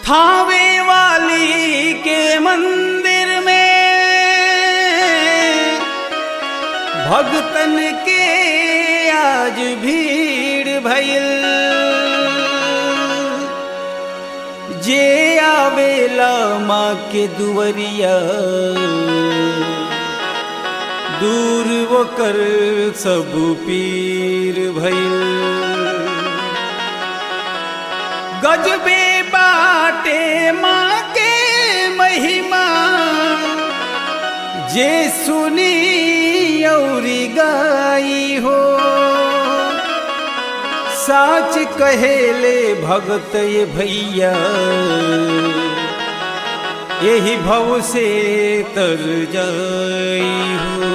थावे वाली के मंदिर में भगतन के आज भीड़ भइल। जे आवेला माँ के दुवरिया दूर वो कर सब पीर भइल। गजबे बाटे माँ के महिमा जे सुनी औरी गाई हो। साच कहेले भगत ये भैया यही भव से तर जाई हो।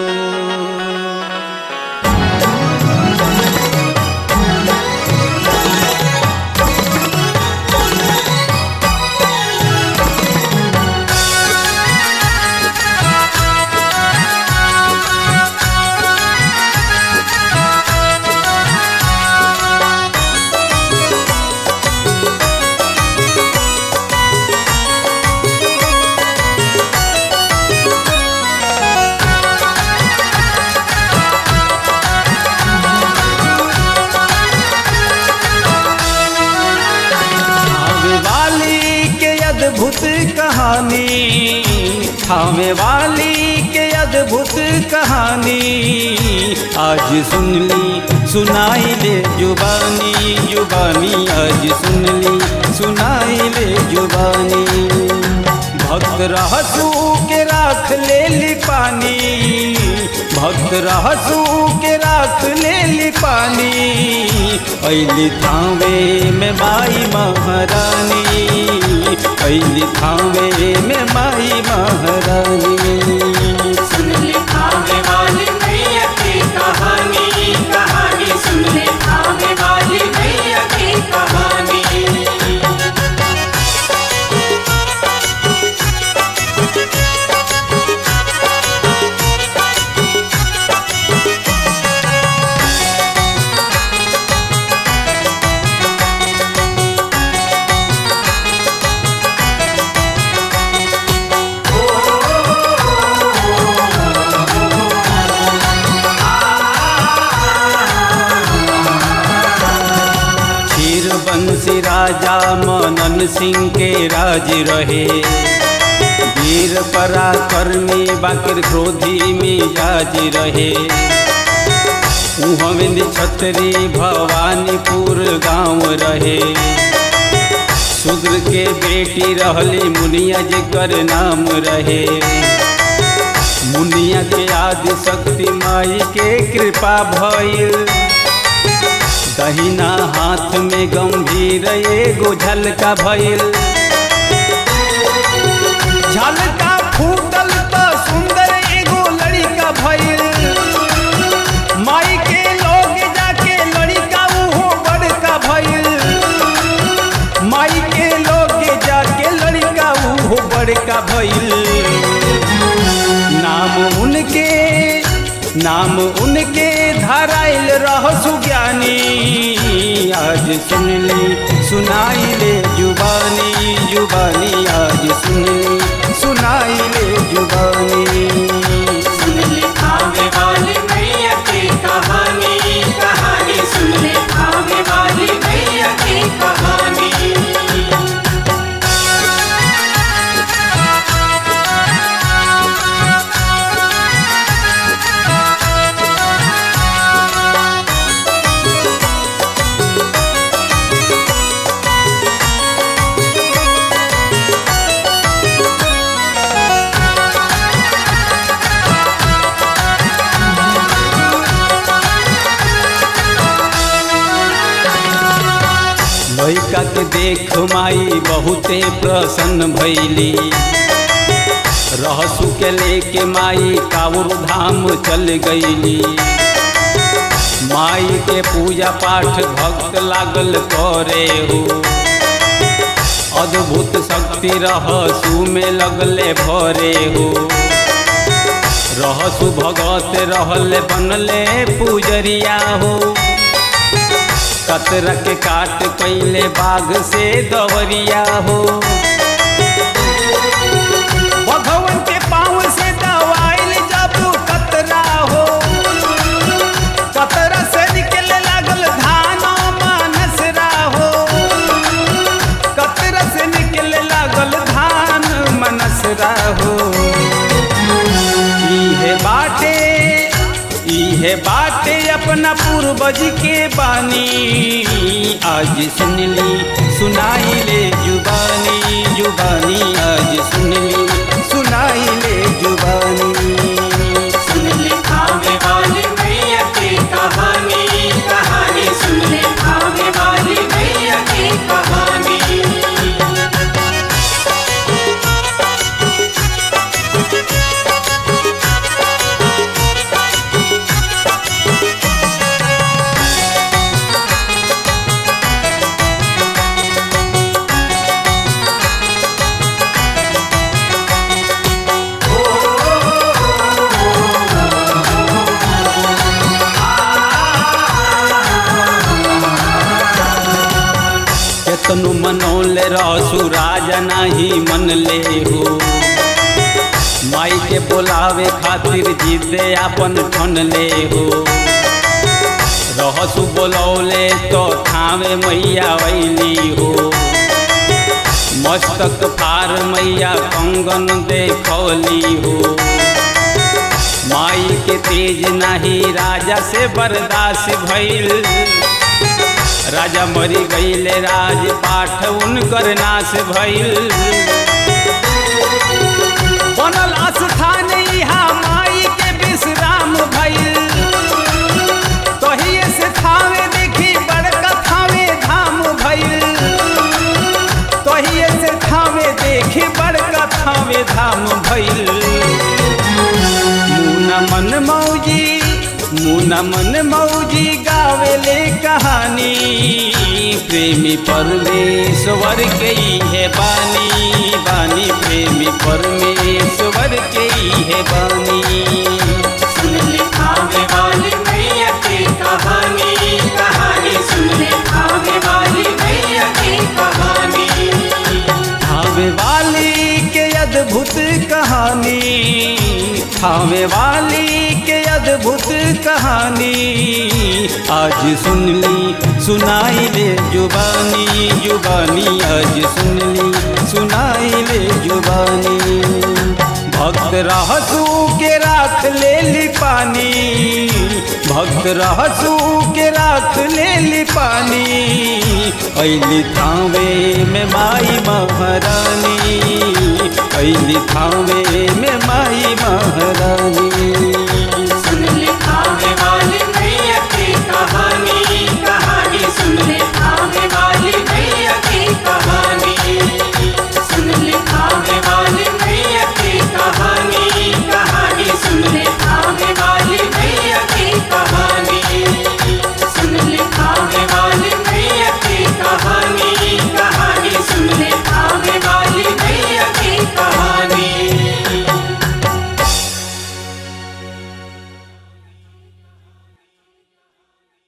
अद्भुत कहानी थामे वाली के अद्भुत कहानी आज सुन ली सुनाई ले जुबानी जुबानी आज सुन ली सुनाई ले जुबानी। भक्त रहसू के राख ले ली पानी भक्त रहसू के राख ले ली पानी। ऐली थावे में माई महारानी ऐली थावे में माई महारानी। सुन ले थावे वाली मैया की कहानी कहानी सुन ले थावे वाली मैया की कहानी। बंसी राजा मनन सिंह के राज रहे। वीर पराक्रमी बाकिर क्रोधी मिजाज रहे। उहविंद छतरी भवानीपुर गांव रहे। शूद्र के बेटी रहली मुनिया जेकर नाम रहे। मुनिया के आदि शक्ति माई के कृपा भइल। दहिना हाथ में गंभीर एगो झलका भइल। झलका फूटल तो सुंदर एगो लड़का भइल। माई के लोग जाके लड़का उहो बड़का भइल। माई के लोग जाके लड़का उहो बड़का भइल। नाम उनके धराइल रहसु ज्ञानी आज सुन ली सुनाई ले जुबानी जुबानी आज सुन ली सुनाई ले जुबानी। सुन ले थावे वाली मैया की कहानी कहानी सुन ले थावे वाली मैया की कहानी। लइका के देख माई बहुते प्रसन्न भइली। रहसु के लेके माई काउर धाम चल गईली। माई के पूजा पाठ भक्त लागल करे हो। अद्भुत शक्ति रहसु में लगले भरे हो। रहसु भगत रहले बनले पूजरिया हो। कतरा के काट कैले बाघ से दवरिया हो, भगवान के पाँव से दवाइल जब कतरा हो, कतरा से निकले लागल धान मनसरा हो, कतरा से निकले लागल धान मनसरा हो। इहे बाटे अपना पूर्वज के बानी, आज सुनली सुनाई ले जुबानी जुबानी, आज सुनली सुनाई ले जुबानी। सुन ले आवे वाली मैया की कहानी, कहानी सुन ले आवे वाली मैया की कहानी। केतनु मनौले रसु राजा नहीं मन ले हो, माई के बोलावे खातिर जिदे अपन ठन ले हो, रहसु बोलौले तो थावे मैया वैली हो, मस्तक फार मैया कंगन देखौली हो, माई के तेज नहीं राजा से बर्दाश्त भइल, राजा मरी गईले राजपाठ उनकर नाश भइल, बनल स्थान यहाँ माई के विश्राम भइल, तहिए से थावे देखी बड़का थावे धाम भइल, तहिए से थावे देखी बड़का थावे धाम भइल। मुना मन मौजी गावेले कहानी, प्रेमी परमेश्वर के है बानी बानी, प्रेमी परमेश्वर के है बानी। सुन ले आवे वाली मैया की कहानी, कहानी सुन ले आवे वाली मैया की कहानी। आवे वाली के अद्भुत कहानी, आवे वाली के अद्भुत कहानी, आज सुनली सुनाई ले जुबानी जुबानी, आज सुनली सुनाई ले जुबानी। भक्त रहसू के राख ले ली पानी, भक्त रहसू के राख ले ली पानी, ऐली थावे में माई महारानी, ऐली थावे में माई महारानी।